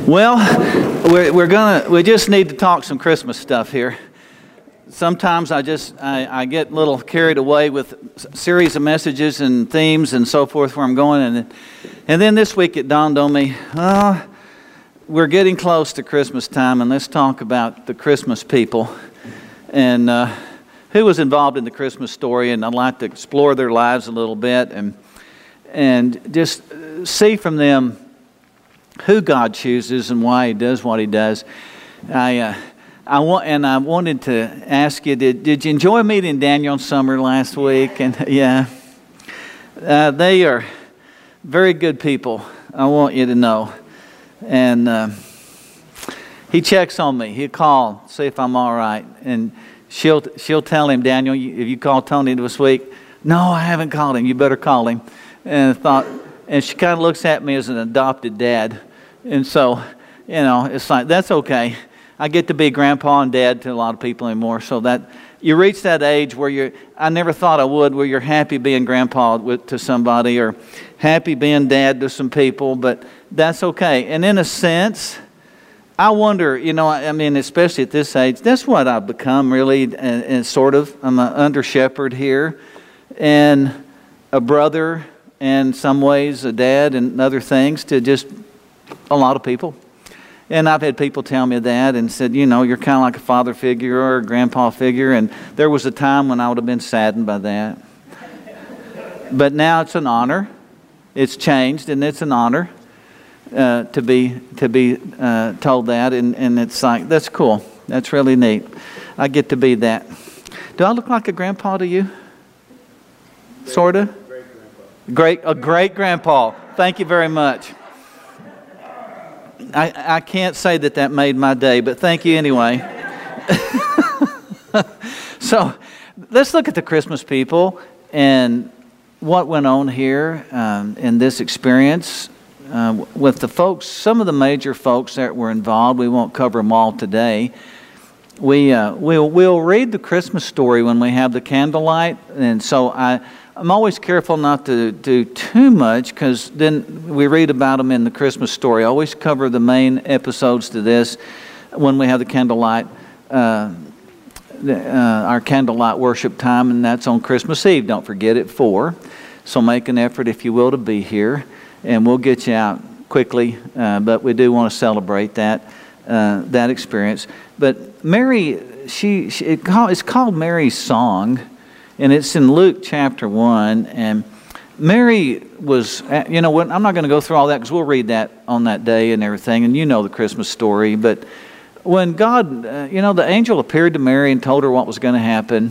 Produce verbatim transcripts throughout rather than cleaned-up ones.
Well, we're, we're gonna, we just need to talk some Christmas stuff here. Sometimes I just, I, I get a little carried away with a series of messages and themes and so forth where I'm going. And, and then this week it dawned on me, oh, we're getting close to Christmas time, and let's talk about the Christmas people and uh, who was involved in the Christmas story. And I'd like to explore their lives a little bit and and just see from them who God chooses and why He does what He does. I uh, I want and I wanted to ask you: Did did you enjoy meeting Daniel and Summer last week? And yeah, uh, they are very good people. I want you to know. And uh, he checks on me. He'll call, see if I'm all right, and she'll she'll tell him, Daniel, if you called Tony this week, no, I haven't called him. You better call him. And I thought, and she kind of looks at me as an adopted dad. And so, you know, it's like, that's okay. I get to be grandpa and dad to a lot of people anymore. So that you reach that age where you're, I never thought I would, where you're happy being grandpa with, to somebody or happy being dad to some people, but that's okay. And in a sense, I wonder, you know, I mean, especially at this age, that's what I've become really, and, and sort of. I'm an under shepherd here and a brother, and some ways a dad and other things to just a lot of people. And I've had people tell me that and said, you know, you're kind of like a father figure or a grandpa figure. And there was a time when I would have been saddened by that. But now it's an honor. It's changed, and it's an honor uh, to be to be uh, told that. And, and it's like, that's cool. That's really neat. I get to be that. Do I look like a grandpa to you? Sort of? Great, a great grandpa. Thank you very much. I, I can't say that that made my day, but thank you anyway. So let's look at the Christmas people and what went on here um, in this experience uh, with the folks, some of the major folks that were involved. We won't cover them all today. We, uh, we'll, we'll read the Christmas story when we have the candlelight, and so I... I'm always careful not to do too much because then we read about them in the Christmas story. I always cover the main episodes to this when we have the candlelight, uh, the, uh, our candlelight worship time, and that's on Christmas Eve. Don't forget at four. So make an effort, if you will, to be here, and we'll get you out quickly. Uh, but we do want to celebrate that uh, that experience. But Mary, she, she it call, it's called Mary's Song. And it's in Luke chapter one, and Mary was, you know what, I'm not going to go through all that because we'll read that on that day and everything, and you know the Christmas story. But when God, uh, you know, the angel appeared to Mary and told her what was going to happen,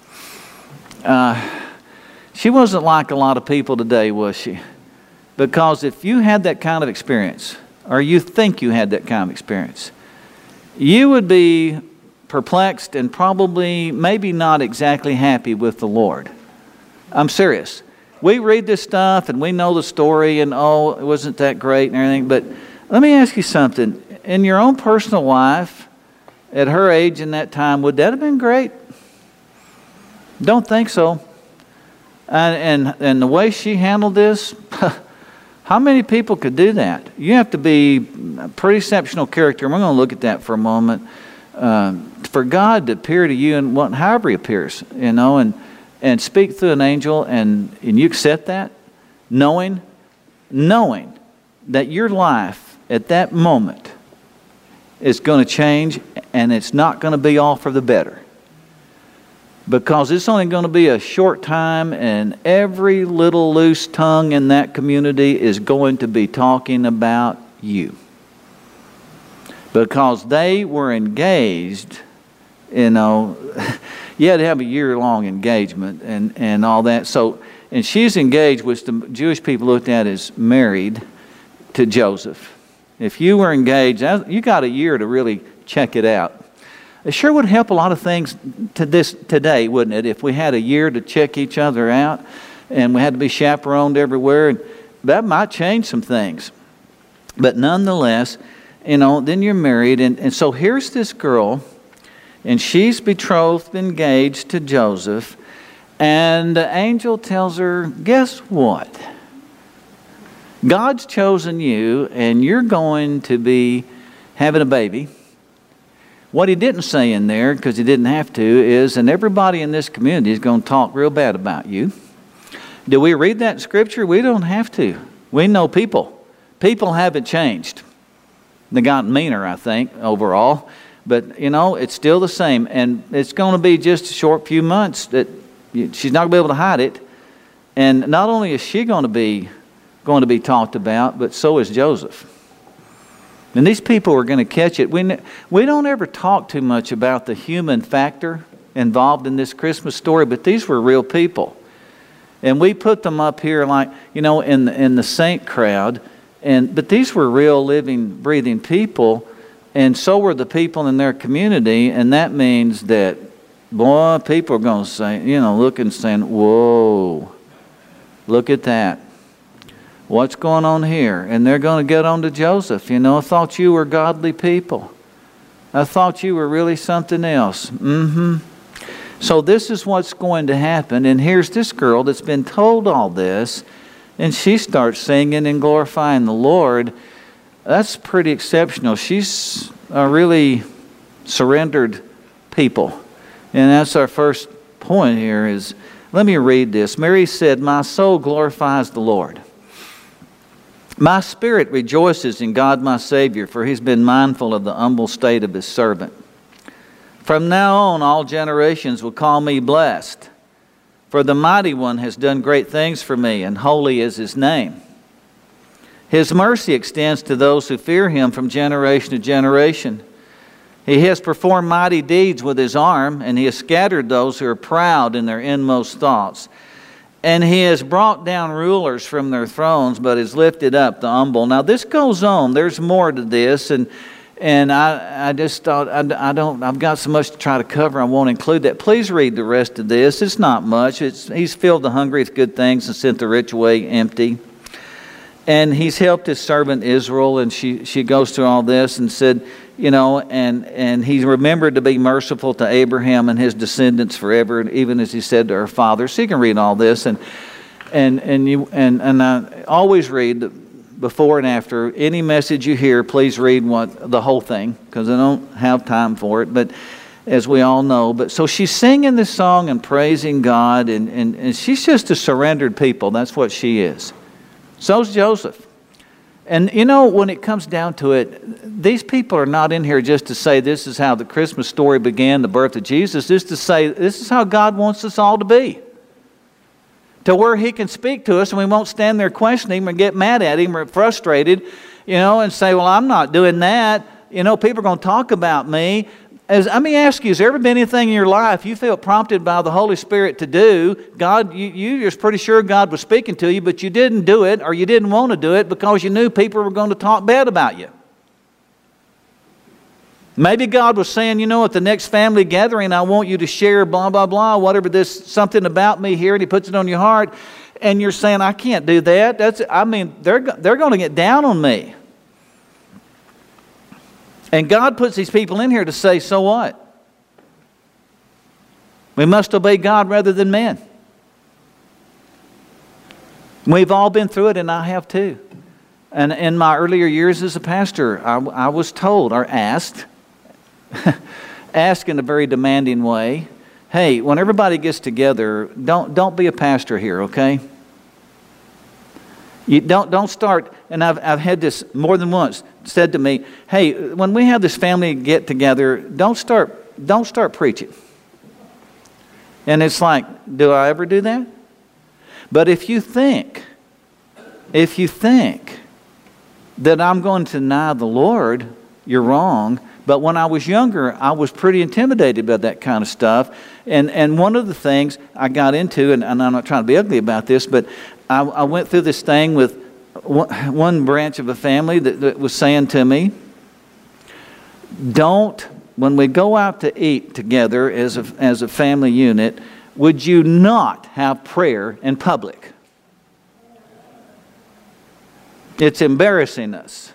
uh, she wasn't like a lot of people today, was she? Because if you had that kind of experience, or you think you had that kind of experience, you would be perplexed and probably maybe not exactly happy with the Lord. I'm serious. We read this stuff and we know the story and oh, it wasn't that great and everything, but let me ask you something. In your own personal life, at her age in that time, would that have been great? Don't think so. And, and, and the way she handled this, how many people could do that? You have to be a pretty exceptional character. We're going to look at that for a moment. Uh, for God to appear to you in what, however He appears, you know, and and speak through an angel, and, and you accept that, knowing, knowing that your life at that moment is going to change, and it's not going to be all for the better. Because it's only going to be a short time, and every little loose tongue in that community is going to be talking about you. Because they were engaged, you know, you had to have a year-long engagement and, and all that. So, and she's engaged, which the Jewish people looked at as married to Joseph. If you were engaged, you got a year to really check it out. It sure would help a lot of things to this today, wouldn't it? If we had a year to check each other out and we had to be chaperoned everywhere, and that might change some things. But nonetheless, you know, then you're married, and, and so here's this girl, and she's betrothed, engaged to Joseph, and the angel tells her, guess what? God's chosen you, and you're going to be having a baby. What he didn't say in there, because he didn't have to, is, and everybody in this community is going to talk real bad about you. Do we read that in Scripture? We don't have to. We know people. People haven't changed. They've gotten meaner, I think, overall. But, you know, it's still the same. And it's going to be just a short few months that she's not going to be able to hide it. And not only is she going to be going to be talked about, but so is Joseph. And these people are going to catch it. We, we don't ever talk too much about the human factor involved in this Christmas story, but these were real people. And we put them up here like, you know, in the, in the saint crowd. And but these were real, living, breathing people. And so were the people in their community. And that means that, boy, people are going to say, you know, look and saying, whoa, look at that. What's going on here? And they're going to get on to Joseph. You know, I thought you were godly people. I thought you were really something else. Mm-hmm. So this is what's going to happen. And here's this girl that's been told all this, and she starts singing and glorifying the Lord. That's pretty exceptional. She's a really surrendered people. And that's our first point here is, let me read this. Mary said, "My soul glorifies the Lord. My spirit rejoices in God my Savior, for He's been mindful of the humble state of His servant. From now on, all generations will call me blessed. For the Mighty One has done great things for me, and holy is His name. His mercy extends to those who fear Him from generation to generation. He has performed mighty deeds with His arm, and He has scattered those who are proud in their inmost thoughts. And He has brought down rulers from their thrones, but has lifted up the humble." Now this goes on. There's more to this, and and I I just thought I, I don't I've got so much to try to cover. I won't include that. Please read the rest of this. It's not much. It's He's filled the hungry with good things and sent the rich away empty. And He's helped His servant Israel, and she she goes through all this and said, you know, and and He remembered to be merciful to Abraham and his descendants forever, and even as He said to her father. So you can read all this, and and and you and and I always read before and after any message you hear. Please read what the whole thing, because I don't have time for it. But as we all know, but so she's singing this song and praising God, and and, and she's just a surrendered people. That's what she is. So's Joseph. And you know, when it comes down to it, these people are not in here just to say this is how the Christmas story began, the birth of Jesus. This is to say this is how God wants us all to be. To where He can speak to us and we won't stand there questioning Him or get mad at Him or frustrated, you know, and say, well, I'm not doing that. You know, people are going to talk about me. As, let me ask you, has there ever been anything in your life you feel prompted by the Holy Spirit to do? God, you, you're pretty sure God was speaking to you, but you didn't do it, or you didn't want to do it because you knew people were going to talk bad about you. Maybe God was saying, you know, at the next family gathering, I want you to share blah, blah, blah, whatever this, something about me here, and He puts it on your heart, and you're saying, I can't do that. That's, I mean, they're, they're going to get down on me. And God puts these people in here to say, so what? We must obey God rather than men. We've all been through it, and I have too. And in my earlier years as a pastor, I, I was told or asked, asked in a very demanding way, hey, when everybody gets together, don't, don't be a pastor here, okay? You don't don't start, and I've I've had this more than once said to me, hey, when we have this family get together, don't start don't start preaching. And it's like, do I ever do that? But if you think, if you think that I'm going to deny the Lord, you're wrong. But when I was younger, I was pretty intimidated by that kind of stuff. And and one of the things I got into, and, and I'm not trying to be ugly about this, but I, I went through this thing with one, one branch of a family that, that was saying to me, don't, when we go out to eat together as a, as a family unit, would you not have prayer in public? It's embarrassing us.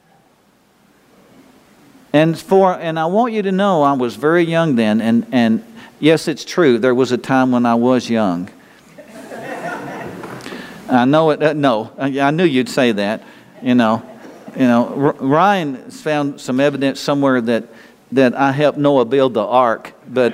And for and I want you to know I was very young then, and, and yes, it's true, there was a time when I was young. I know it. Uh, no, I, I knew you'd say that. You know, you know. R- Ryan found some evidence somewhere that that I helped Noah build the ark, but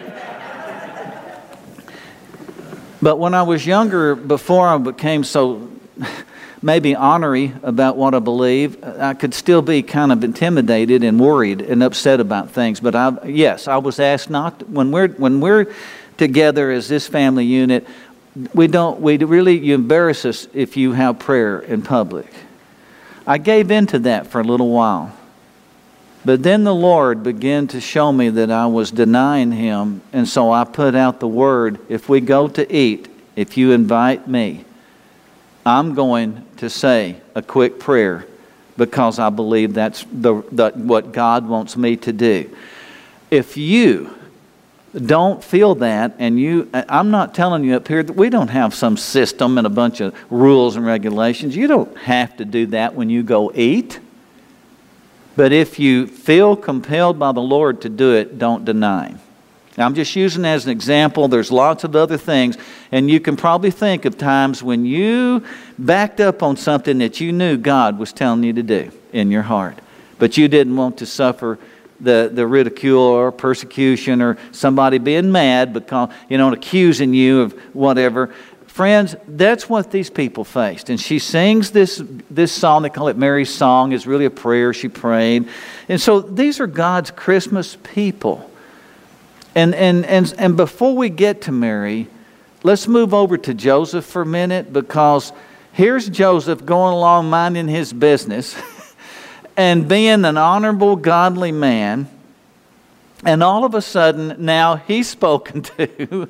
but when I was younger, before I became so maybe ornery about what I believe, I could still be kind of intimidated and worried and upset about things. But I, yes, I was asked not to, when we're when we're together as this family unit. We don't. We really. You embarrass us if you have prayer in public. I gave in to that for a little while, but then the Lord began to show me that I was denying Him, and so I put out the word: if we go to eat, if you invite me, I'm going to say a quick prayer because I believe that's the, the what God wants me to do. If you don't feel that, and you, I'm not telling you up here that we don't have some system and a bunch of rules and regulations. You don't have to do that when you go eat. But if you feel compelled by the Lord to do it, don't deny. Now, I'm just using it as an example. There's lots of other things, and you can probably think of times when you backed up on something that you knew God was telling you to do in your heart, but you didn't want to suffer the, the ridicule or persecution or somebody being mad because, you know, accusing you of whatever. Friends, that's what these people faced. And she sings this, this song, they call it Mary's Song. It's really a prayer she prayed. And so these are God's Christmas people. And, and, and, and before we get to Mary, let's move over to Joseph for a minute, because here's Joseph going along minding his business and being an honorable, godly man. And all of a sudden, now he's spoken to.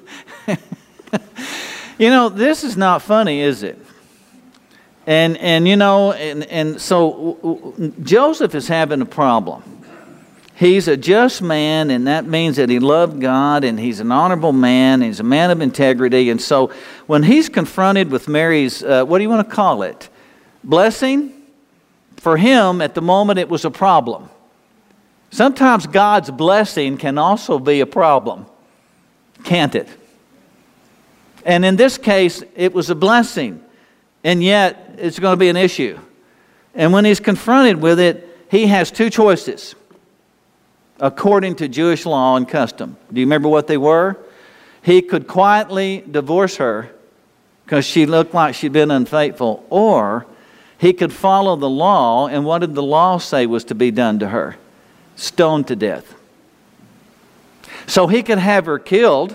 You know, this is not funny, is it? And, and you know, and, and so Joseph is having a problem. He's a just man, and that means that he loved God, and he's an honorable man, and he's a man of integrity. And so when he's confronted with Mary's, uh, what do you want to call it? Blessing? For him, at the moment, it was a problem. Sometimes God's blessing can also be a problem, can't it? And in this case, it was a blessing, and yet it's going to be an issue. And when he's confronted with it, he has two choices according to Jewish law and custom. Do you remember what they were? He could quietly divorce her because she looked like she'd been unfaithful, or he could follow the law, and what did the law say was to be done to her? Stoned to death. So he could have her killed,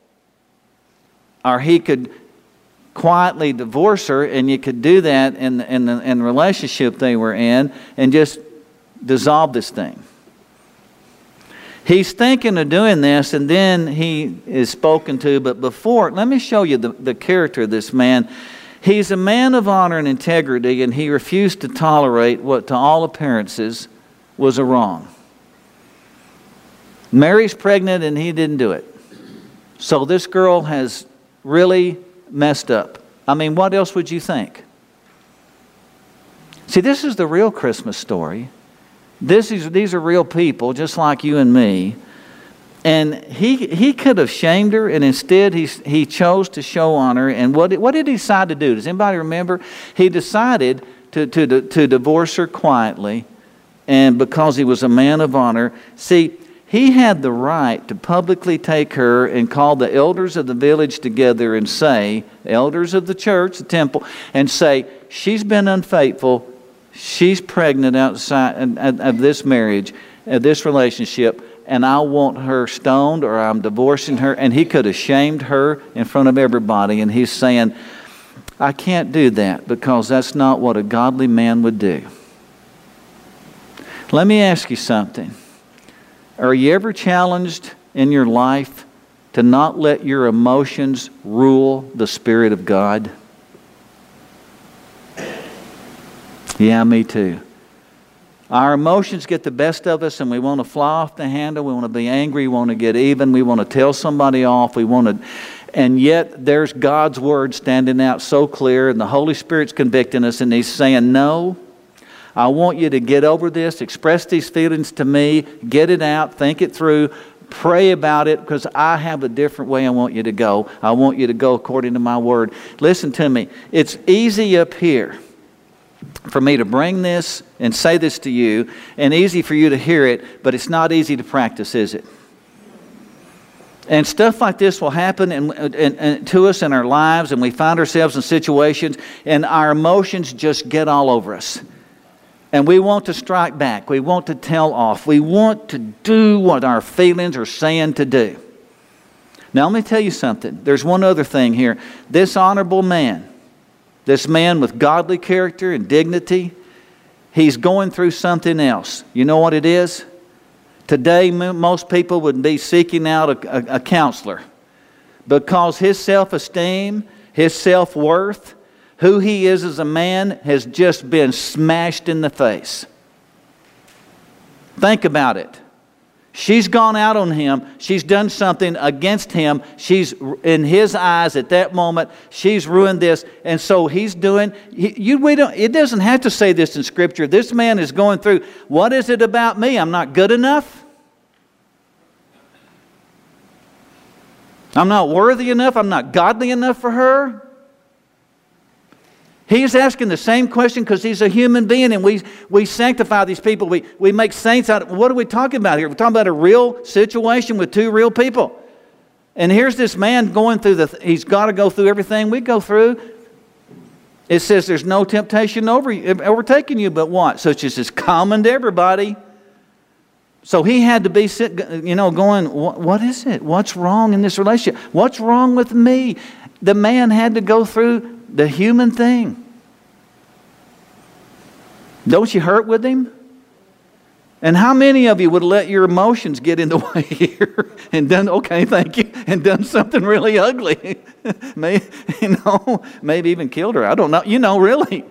or he could quietly divorce her, and you could do that in, in, the, in the relationship they were in and just dissolve this thing. He's thinking of doing this, and then he is spoken to. But before, let me show you the, the character of this man. He's a man of honor and integrity, and he refused to tolerate what to all appearances was a wrong. Mary's pregnant, and he didn't do it. So this girl has really messed up. I mean, what else would you think? See, this is the real Christmas story. This is, these are real people, just like you and me. And he he could have shamed her, and instead he, he chose to show honor. And what did, what did he decide to do? Does anybody remember? He decided to, to, to divorce her quietly, and because he was a man of honor. See, he had the right to publicly take her and call the elders of the village together and say, elders of the church, the temple, and say, she's been unfaithful, she's pregnant outside of this marriage, of this relationship, and I want her stoned, or I'm divorcing her. And he could have shamed her in front of everybody, and he's saying, I can't do that because that's not what a godly man would do. Let me ask you something. Are you ever challenged in your life to not let your emotions rule the Spirit of God? Yeah, me too. Our emotions get the best of us, and we want to fly off the handle. We want to be angry. We want to get even. We want to tell somebody off. We want to, and yet there's God's Word standing out so clear, and the Holy Spirit's convicting us, and He's saying, no, I want you to get over this, express these feelings to me, get it out, think it through, Pray about it, because I have a different way I want you to go. I want you to go according to my word. Listen to me. It's easy up here for me to bring this and say this to you, and easy for you to hear it, but it's not easy to practice, is it? And stuff like this will happen and, and, and to us in our lives, and we find ourselves in situations, and our emotions just get all over us. And we want to strike back. We want to tell off. We want to do what our feelings are saying to do. Now, let me tell you something. There's one other thing here. This honorable man, this man with godly character and dignity, he's going through something else. You know what it is? Today, most people would be seeking out a, a, a counselor, because his self-esteem, his self-worth, who he is as a man, has just been smashed in the face. Think about it. She's gone out on him. She's done something against him. She's, in his eyes at that moment, she's ruined this. And so he's doing, he, you, we don't, it doesn't have to say this in Scripture. This man is going through, what is it about me? I'm not good enough? I'm not worthy enough? I'm not godly enough for her? He's asking the same question because he's a human being, and we, we sanctify these people. We, we make saints out of, what are we talking about here? We're talking about a real situation with two real people. And here's this man going through the, he's got to go through everything we go through. It says there's no temptation over, overtaking you but what? Such as is common to everybody. So he had to be, you know, going, what is it? What's wrong in this relationship? What's wrong with me? The man had to go through the human thing. Don't you hurt with him? And how many of you would let your emotions get in the way here and done, okay, thank you, and done something really ugly? Maybe, you know, maybe even killed her. I don't know. You know, really.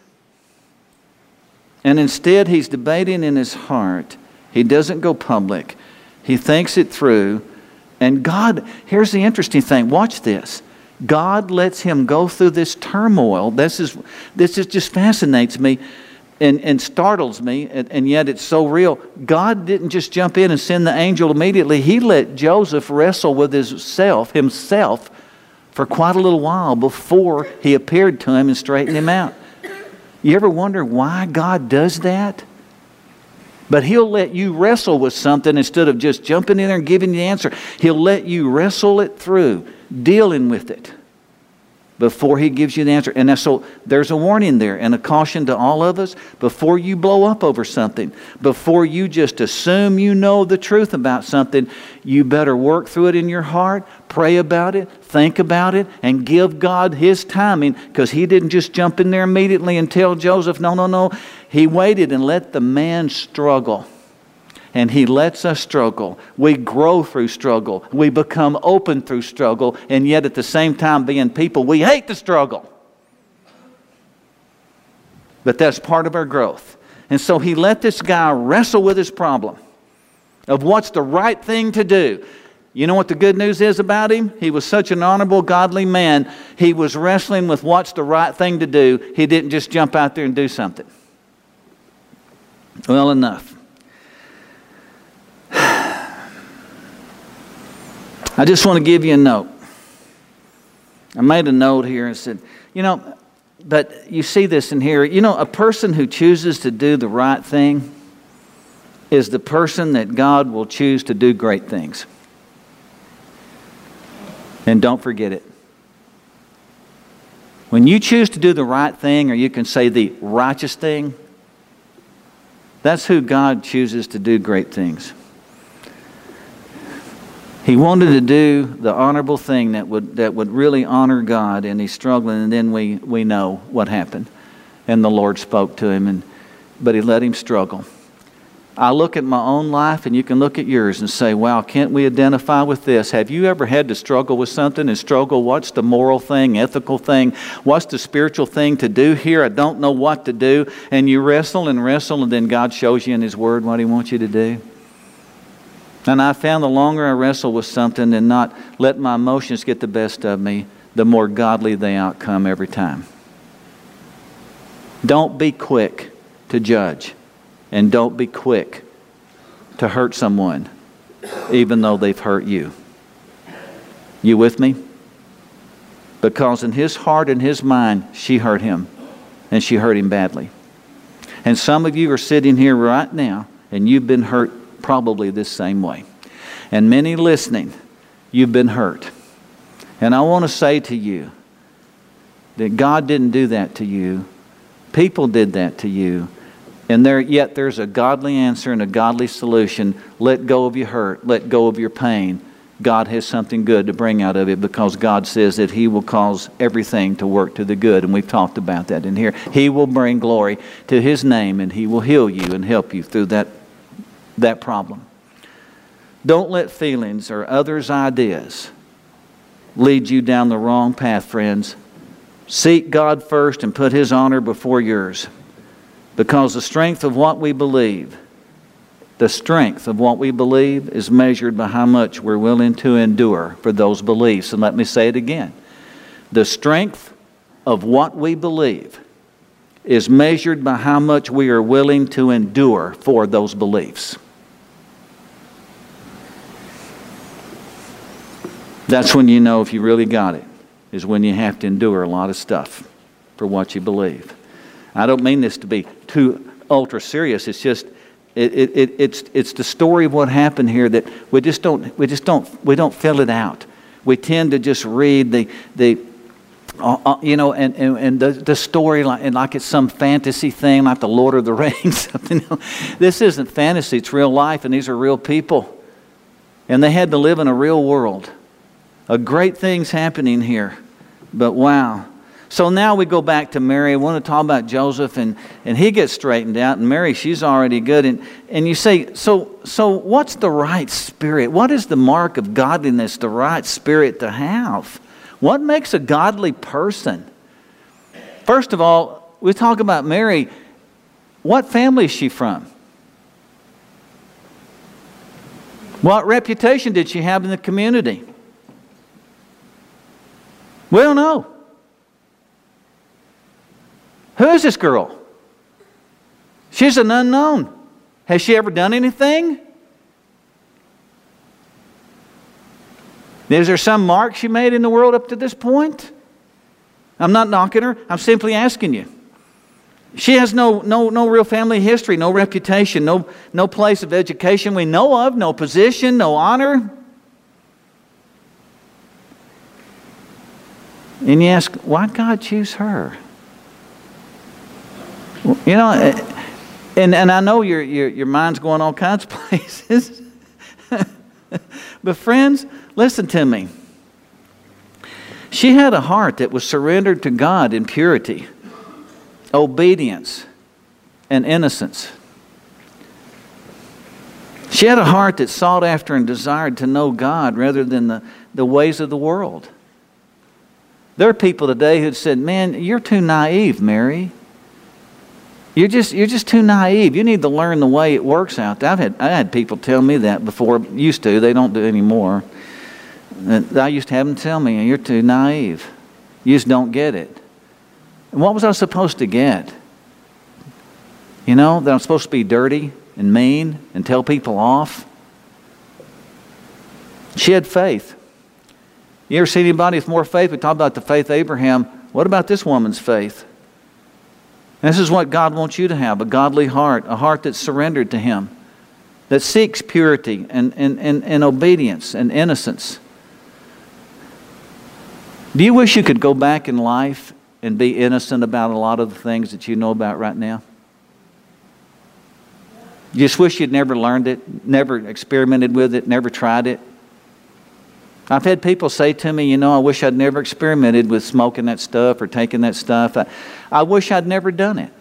And instead, he's debating in his heart. He doesn't go public. He thinks it through. And God, here's the interesting thing. Watch this. God lets him go through this turmoil. This is, this is just fascinates me and, and startles me, and, and yet it's so real. God didn't just jump in and send the angel immediately. He let Joseph wrestle with himself, himself for quite a little while before he appeared to him and straightened him out. You ever wonder why God does that? But He'll let you wrestle with something instead of just jumping in there and giving you the answer. He'll let you wrestle it through, dealing with it, before He gives you the answer. And so there's a warning there and a caution to all of us. Before you blow up over something, before you just assume you know the truth about something, you better work through it in your heart, pray about it, think about it, and give God His timing, because He didn't just jump in there immediately and tell Joseph, no, no, no. He waited and let the man struggle. And He lets us struggle. We grow through struggle. We become open through struggle. And yet at the same time, being people, we hate the struggle. But that's part of our growth. And so He let this guy wrestle with his problem of what's the right thing to do. You know what the good news is about him? He was such an honorable, godly man. He was wrestling with what's the right thing to do. He didn't just jump out there and do something. Well, enough. I just want to give you a note. I made a note here and said, you know, but you see this in here. You know, a person who chooses to do the right thing is the person that God will choose to do great things. And don't forget it. When you choose to do the right thing, or you can say the righteous thing, that's who God chooses to do great things. He wanted to do the honorable thing that would that would really honor God, and he's struggling, and then we, we know what happened. And the Lord spoke to him, and but He let him struggle. I look at my own life, and you can look at yours and say, wow, can't we identify with this? Have you ever had to struggle with something and struggle, what's the moral thing, ethical thing? What's the spiritual thing to do here? I don't know what to do. And you wrestle and wrestle, and then God shows you in His Word what He wants you to do. And I found the longer I wrestle with something and not let my emotions get the best of me, the more godly the outcome every time. Don't be quick to judge. And don't be quick to hurt someone. even though they've hurt you. You with me? Because in his heart and his mind, she hurt him. And she hurt him badly. And some of you are sitting here right now, and you've been hurt probably this same way. And many listening, you've been hurt. And I want to say to you that God didn't do that to you. People did that to you. And there, yet there's a godly answer and a godly solution. Let go of your hurt. Let go of your pain. God has something good to bring out of it, because God says that He will cause everything to work to the good. And we've talked about that in here. He will bring glory to His name, and He will heal you and help you through that, that problem. Don't let feelings or others' ideas lead you down the wrong path, friends. Seek God first and put His honor before yours. Because the strength of what we believe, the strength of what we believe is measured by how much we're willing to endure for those beliefs. And let me say it again. The strength of what we believe is measured by how much we are willing to endure for those beliefs. That's when you know if you really got it, is when you have to endure a lot of stuff for what you believe. I don't mean this to be too ultra serious. It's just it, it, it it's it's the story of what happened here that we just don't we just don't we don't fill it out. We tend to just read the the uh, uh, you know and and, and the, the story like and like it's some fantasy thing like the Lord of the Rings. Something else. This isn't fantasy. It's real life, and these are real people, and they had to live in a real world. A great thing's happening here, but wow. So now we go back to Mary. I want to talk about Joseph, and, and he gets straightened out, and Mary, she's already good. And, and you say, so, so what's the right spirit? What is the mark of godliness, the right spirit to have? What makes a godly person? First of all, we talk about Mary. What family is she from? What reputation did she have in the community? We don't know. Who is this girl? She's an unknown. Has she ever done anything? Is there some mark she made in the world up to this point? I'm not knocking her. I'm simply asking you. She has no, no, no real family history, no reputation, no, no place of education we know of, no position, no honor. And you ask, why did God choose her? You know, and, and I know your, your, your mind's going all kinds of places. But friends, listen to me. She had a heart that was surrendered to God in purity, obedience, and innocence. She had a heart that sought after and desired to know God rather than the, the ways of the world. There are people today who said, man, you're too naive, Mary. You're just you're just too naive. You need to learn the way it works out there. I've had I had people tell me that before. Used to. They don't do it anymore. And I used to have them tell me, you're too naive. You just don't get it. And what was I supposed to get? You know, that I'm supposed to be dirty and mean and tell people off? She had faith. You ever see anybody with more faith? We talk about the faith of Abraham. What about this woman's faith? And this is what God wants you to have, a godly heart, a heart that's surrendered to Him, that seeks purity and, and, and, and obedience and innocence. Do you wish you could go back in life and be innocent about a lot of the things that you know about right now? You just wish you'd never learned it, never experimented with it, never tried it? I've had people say to me, you know, I wish I'd never experimented with smoking that stuff or taking that stuff. I, I wish I'd never done it.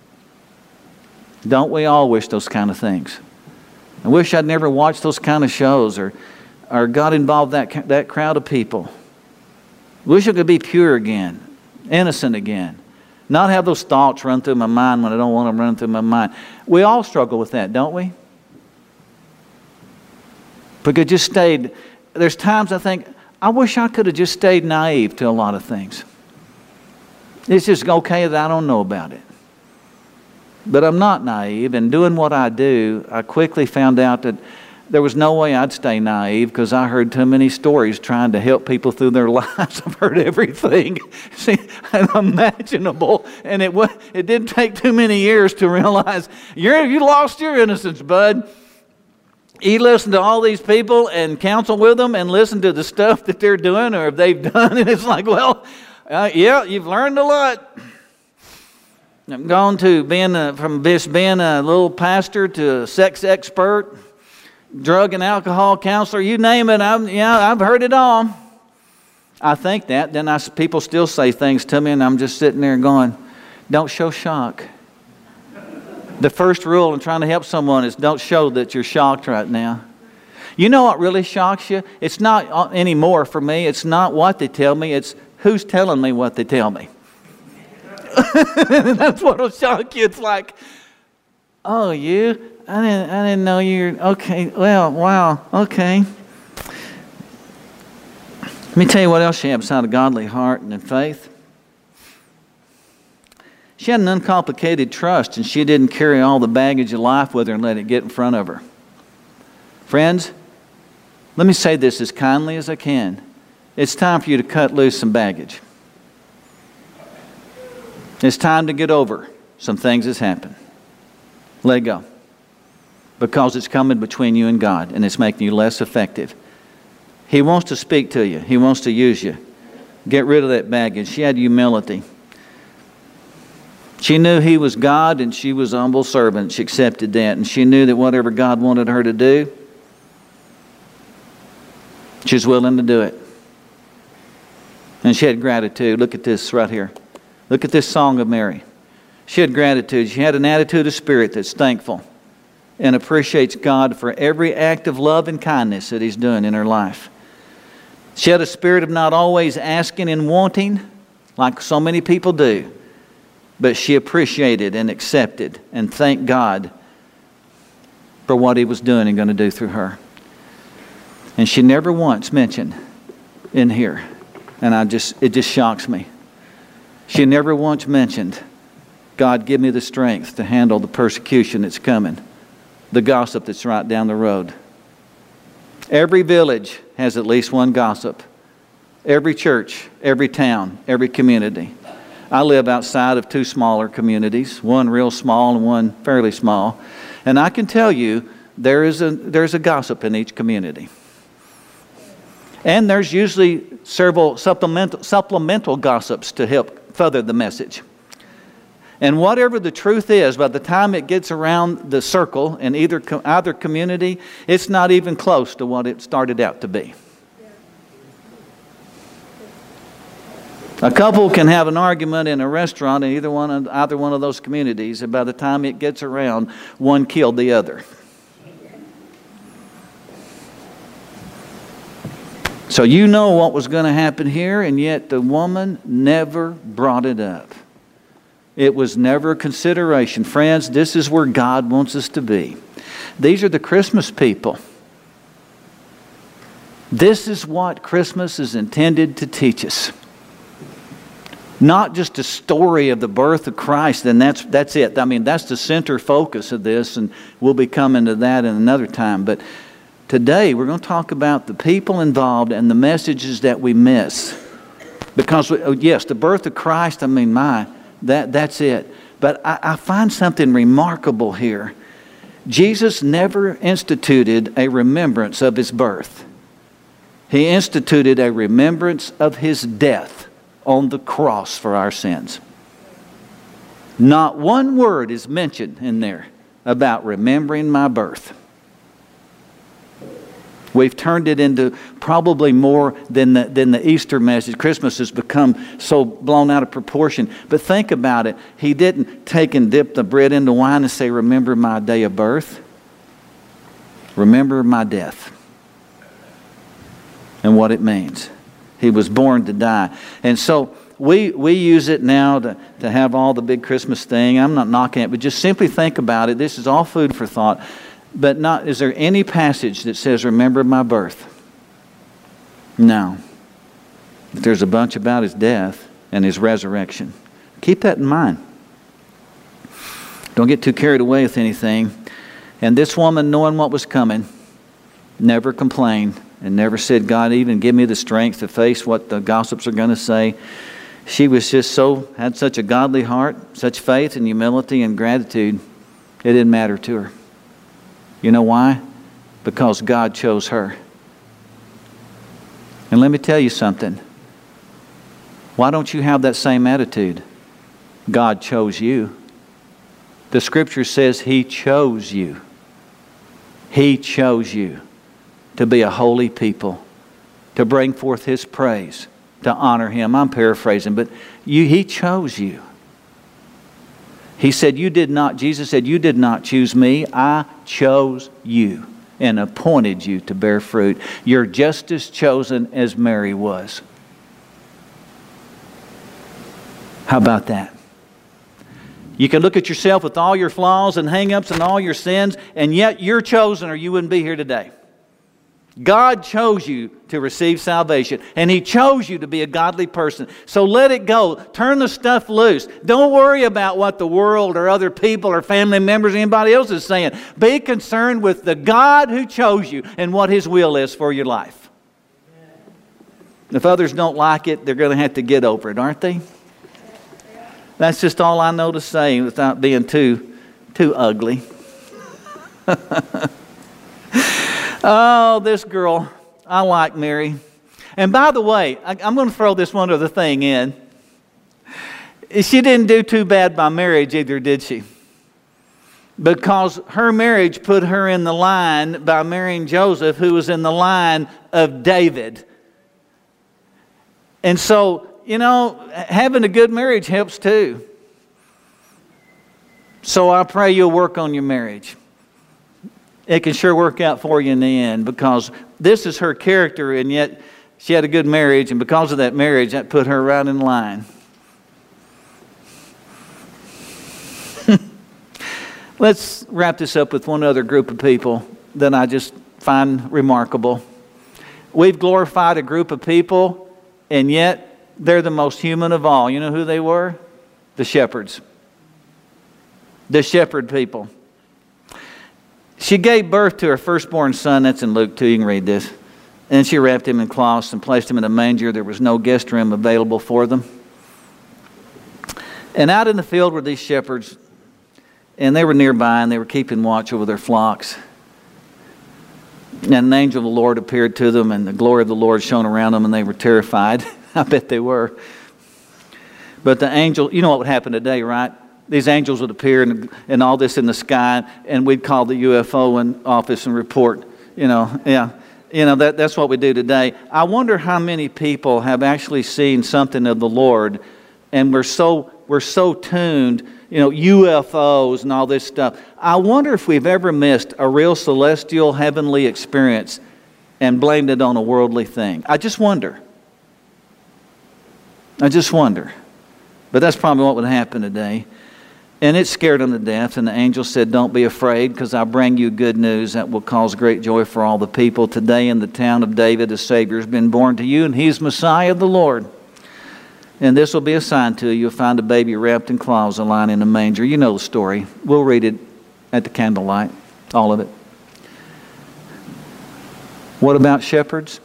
Don't we all wish those kind of things? I wish I'd never watched those kind of shows or, or got involved with that, that crowd of people. Wish I could be pure again, innocent again. Not have those thoughts run through my mind when I don't want them running through my mind. We all struggle with that, don't we? Because just stayed... There's times I think, I wish I could have just stayed naive to a lot of things. It's just okay that I don't know about it. But I'm not naive, and doing what I do, I quickly found out that there was no way I'd stay naive because I heard too many stories trying to help people through their lives. I've heard everything see, imaginable, and it was, it didn't take too many years to realize you're you lost your innocence, bud. You listen to all these people and counsel with them and listen to the stuff that they're doing or if they've done, and it's like, well, uh, yeah, you've learned a lot. I've gone to being a, from just being a little pastor to a sex expert, drug and alcohol counselor, you name it. I've, yeah, I've heard it all. I think that. Then I, people still say things to me, and I'm just sitting there going, don't show shock. The first rule in trying to help someone is don't show that you're shocked right now. You know what really shocks you? It's not anymore for me. It's not what they tell me. It's who's telling me what they tell me. That's what will shock you. It's like, oh, you? I didn't, I didn't know you're, okay, well, wow, okay. Let me tell you what else she had beside a godly heart and faith. She had an uncomplicated trust, and she didn't carry all the baggage of life with her and let it get in front of her. Friends, let me say this as kindly as I can. It's time for you to cut loose some baggage. It's time to get over some things that's happened. Let go. Because it's coming between you and God, and it's making you less effective. He wants to speak to you. He wants to use you. Get rid of that baggage. She had humility. She knew He was God, and she was a humble servant. She accepted that, and she knew that whatever God wanted her to do, she was willing to do it. And she had gratitude. Look at this right here. Look at this song of Mary. She had gratitude. She had an attitude of spirit that's thankful and appreciates God for every act of love and kindness that He's doing in her life. She had a spirit of not always asking and wanting like so many people do, but she appreciated and accepted and thanked God for what He was doing and going to do through her. And she never once mentioned in here, and I just it just shocks me. She never once mentioned, God, give me the strength to handle the persecution that's coming, the gossip that's right down the road. Every village has at least one gossip. Every church, every town, every community. I live outside of two smaller communities, one real small and one fairly small. And I can tell you, there is a, there's a gossip in each community. And there's usually several supplemental, supplemental gossips to help further the message. And whatever the truth is, by the time it gets around the circle in either, either community, it's not even close to what it started out to be. A couple can have an argument in a restaurant in either one of, either one of those communities, and by the time it gets around, one killed the other. So you know what was going to happen here, and yet the woman never brought it up. It was never a consideration. Friends, this is where God wants us to be. These are the Christmas people. This is what Christmas is intended to teach us. Not just a story of the birth of Christ, and that's that's it. I mean, that's the center focus of this, and we'll be coming to that in another time. But today, we're going to talk about the people involved and the messages that we miss. Because, yes, the birth of Christ, I mean, my, that that's it. But I, I find something remarkable here. Jesus never instituted a remembrance of His birth. He instituted a remembrance of His death on the cross for our sins. Not one word is mentioned in there about remembering my birth. We've turned it into probably more than the, than the Easter message. Christmas has become so blown out of proportion. But think about it. He didn't take and dip the bread into wine and say, remember my day of birth. Remember my death. And what it means. He was born to die. And so we we use it now to, to have all the big Christmas thing. I'm not knocking it, but just simply think about it. This is all food for thought. But not, is there any passage that says, remember my birth? No. But there's a bunch about His death and His resurrection. Keep that in mind. Don't get too carried away with anything. And this woman, knowing what was coming, never complained and never said, God, even give me the strength to face what the gossips are going to say. She was just so, had such a godly heart, such faith and humility and gratitude, it didn't matter to her. You know why? Because God chose her. And let me tell you something. Why don't you have that same attitude? God chose you. The Scripture says He chose you. He chose you to be a holy people, to bring forth His praise, to honor Him. I'm paraphrasing, but you, He chose you. He said, you did not, Jesus said, you did not choose me. I chose you and appointed you to bear fruit. You're just as chosen as Mary was. How about that? You can look at yourself with all your flaws and hang-ups and all your sins, and yet you're chosen or you wouldn't be here today. God chose you to receive salvation, and He chose you to be a godly person. So let it go. Turn the stuff loose. Don't worry about what the world or other people or family members or anybody else is saying. Be concerned with the God who chose you and what His will is for your life. If others don't like it, they're going to have to get over it, aren't they? That's just all I know to say without being too, too ugly. Oh, this girl, I like Mary. And by the way, I, I'm going to throw this one other thing in. She didn't do too bad by marriage either, did she? Because her marriage put her in the line by marrying Joseph, who was in the line of David. And so, you know, having a good marriage helps too. So I pray you'll work on your marriage. It can sure work out for you in the end, because this is her character, and yet she had a good marriage, and because of that marriage, that put her right in line. Let's wrap this up with one other group of people that I just find remarkable. We've glorified a group of people, and yet they're the most human of all. You know who they were? The shepherds. The shepherd people. She gave birth to her firstborn son. That's in Luke two. You can read this. And she wrapped him in cloths and placed him in a manger. There was no guest room available for them. And out in the field were these shepherds. And they were nearby, and they were keeping watch over their flocks. And an angel of the Lord appeared to them, and the glory of the Lord shone around them, and they were terrified. I bet they were. But the angel, you know what would happen today, right? These angels would appear and, and all this in the sky, and we'd call the U F O in office and report. You know, yeah, you know that that's what we do today. I wonder how many people have actually seen something of the Lord, and we're so we're so tuned. You know, U F Os and all this stuff. I wonder if we've ever missed a real celestial, heavenly experience and blamed it on a worldly thing. I just wonder. I just wonder. But that's probably what would happen today. And it scared them to death. And the angel said, don't be afraid, because I bring you good news that will cause great joy for all the people. Today in the town of David, a Savior has been born to you, and He's Messiah the Lord. And this will be a sign to you. You'll find a baby wrapped in cloths and lying in a manger. You know the story. We'll read it at the candlelight, all of it. What about shepherds?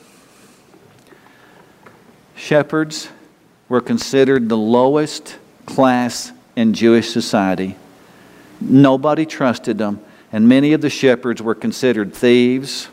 Shepherds were considered the lowest class in Jewish society. Nobody trusted them, and many of the shepherds were considered thieves,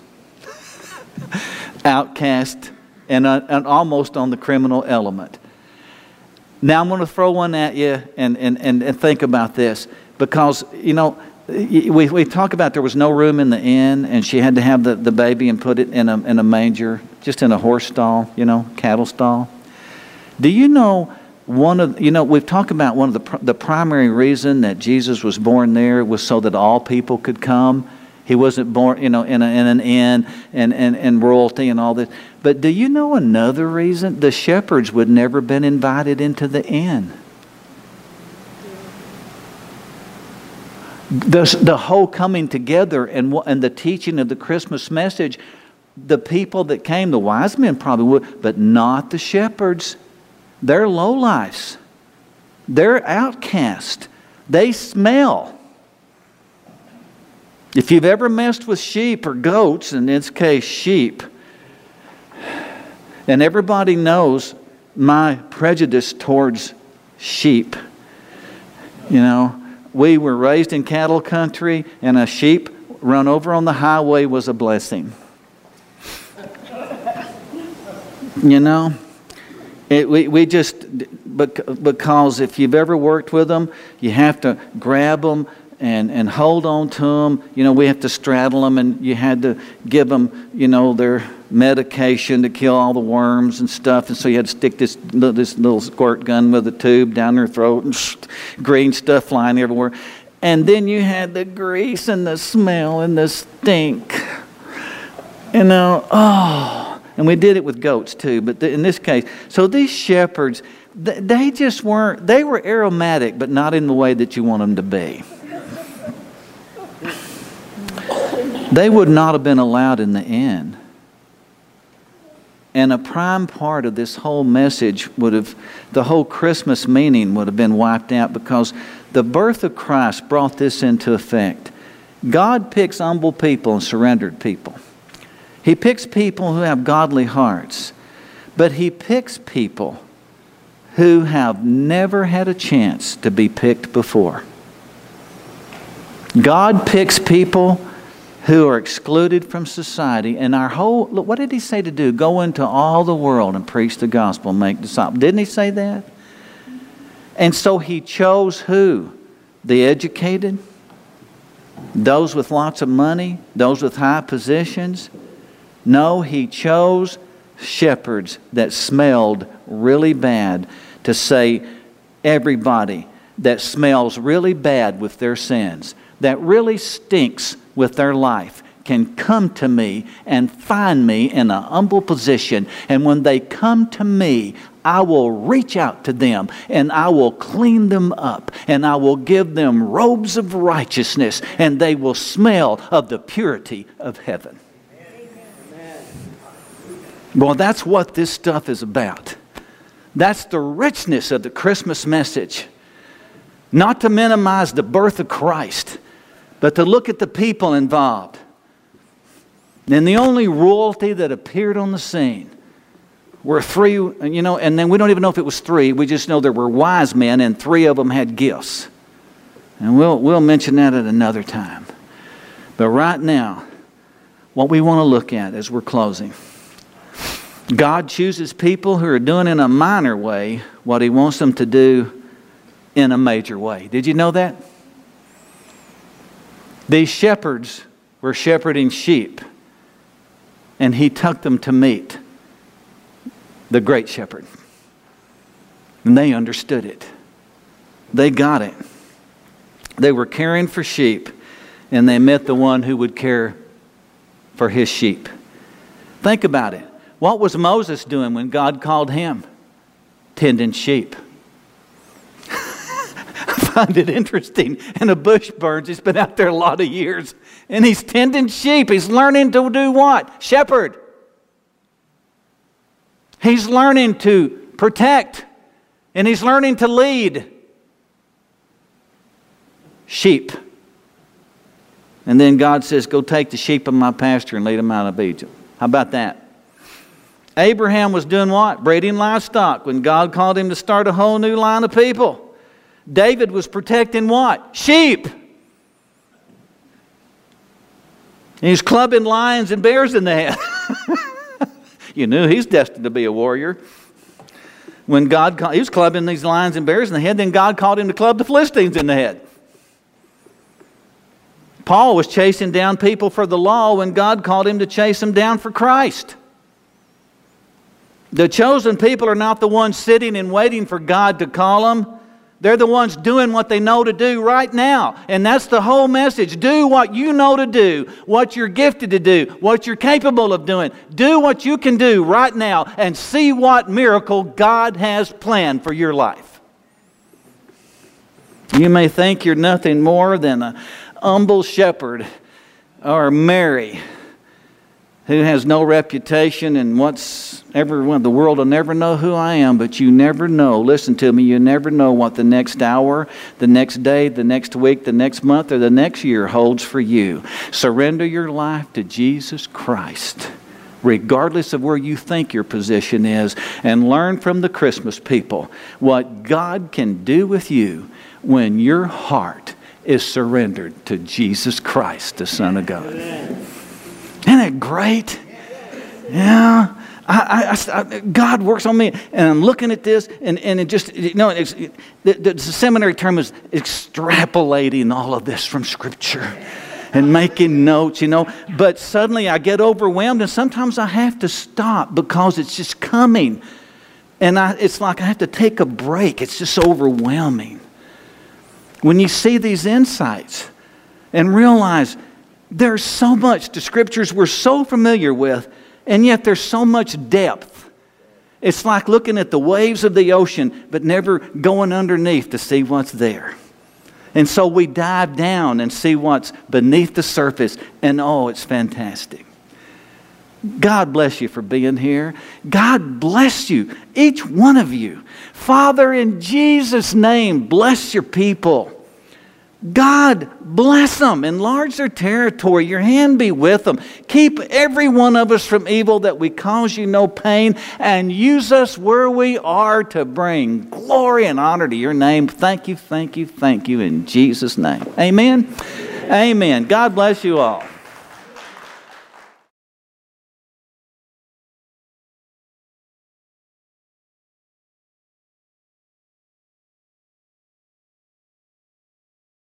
outcast, and, uh, and almost on the criminal element. Now I'm going to throw one at you and, and, and, and think about this, because, you know, we, we talk about there was no room in the inn, and she had to have the, the baby and put it in a, in a manger, just in a horse stall, you know, cattle stall. Do you know one of, you know, we've talked about one of the, the primary reason that Jesus was born there was so that all people could come. He wasn't born, you know, in, a, in an inn and, and, and royalty and all this. But do you know another reason? The shepherds would never been invited into the inn. The, the whole coming together and, and the teaching of the Christmas message, the people that came, the wise men probably would, but not the shepherds. They're lowlifes. They're outcast. They smell. If you've ever messed with sheep or goats, in this case sheep, and everybody knows my prejudice towards sheep. You know, we were raised in cattle country, and a sheep run over on the highway was a blessing. You know, it, we, we just, because if you've ever worked with them, you have to grab them and, and hold on to them. You know, we have to straddle them, and you had to give them, you know, their medication to kill all the worms and stuff. And so you had to stick this, this little squirt gun with a tube down their throat, and green stuff flying everywhere. And then you had the grease and the smell and the stink. You know, oh. And we did it with goats too, but in this case, so these shepherds, they just weren't, they were aromatic, but not in the way that you want them to be. They would not have been allowed in the inn. And a prime part of this whole message would have, the whole Christmas meaning would have been wiped out, because the birth of Christ brought this into effect. God picks humble people and surrendered people. He picks people who have godly hearts, but He picks people who have never had a chance to be picked before. God picks people who are excluded from society, and our whole, look, what did He say to do? Go into all the world and preach the gospel and make disciples. Didn't He say that? And so He chose who? The educated, those with lots of money, those with high positions. No, He chose shepherds that smelled really bad, to say everybody that smells really bad with their sins, that really stinks with their life, can come to me and find me in a humble position. And when they come to me, I will reach out to them and I will clean them up and I will give them robes of righteousness, and they will smell of the purity of heaven. Well, that's what this stuff is about. That's the richness of the Christmas message. Not to minimize the birth of Christ, but to look at the people involved. And the only royalty that appeared on the scene were three, you know, and then we don't even know if it was three. We just know there were wise men, and three of them had gifts. And we'll, we'll mention that at another time. But right now, what we want to look at as we're closing, God chooses people who are doing in a minor way what He wants them to do in a major way. Did you know that? These shepherds were shepherding sheep, and He took them to meet the great shepherd. And they understood it. They got it. They were caring for sheep, and they met the one who would care for His sheep. Think about it. What was Moses doing when God called him? Tending sheep. I find it interesting. And a bush burns. He's been out there a lot of years. And he's tending sheep. He's learning to do what? Shepherd. He's learning to protect. And he's learning to lead sheep. And then God says, go take the sheep of my pasture and lead them out of Egypt. How about that? Abraham was doing what? Breeding livestock when God called him to start a whole new line of people. David was protecting what? Sheep. He was clubbing lions and bears in the head. You knew he's destined to be a warrior. When God called, he was clubbing these lions and bears in the head, then God called him to club the Philistines in the head. Paul was chasing down people for the law when God called him to chase them down for Christ. The chosen people are not the ones sitting and waiting for God to call them. They're the ones doing what they know to do right now. And that's the whole message. Do what you know to do, what you're gifted to do, what you're capable of doing. Do what you can do right now and see what miracle God has planned for your life. You may think you're nothing more than a humble shepherd or Mary, who has no reputation and what's everyone, the world will never know who I am, but you never know. Listen to me, you never know what the next hour, the next day, the next week, the next month, or the next year holds for you. Surrender your life to Jesus Christ, regardless of where you think your position is, and learn from the Christmas people what God can do with you when your heart is surrendered to Jesus Christ, the Son of God. Amen. Isn't it great? Yeah. I, I, I, God works on me, and I'm looking at this, and, and it just, you know, it's, it, the, the seminary term is extrapolating all of this from Scripture and making notes, you know. But suddenly I get overwhelmed, and sometimes I have to stop because it's just coming. And I, it's like I have to take a break. It's just overwhelming. When you see these insights and realize there's so much, the Scriptures we're so familiar with, and yet there's so much depth. It's like looking at the waves of the ocean, but never going underneath to see what's there. And so we dive down and see what's beneath the surface, and oh, it's fantastic. God bless you for being here. God bless you, each one of you. Father, in Jesus' name, bless your people. God bless them. Enlarge their territory. Your hand be with them. Keep every one of us from evil, that we cause you no pain, and use us where we are to bring glory and honor to your name. Thank you, thank you, thank you in Jesus' name. Amen. Amen. God bless you all.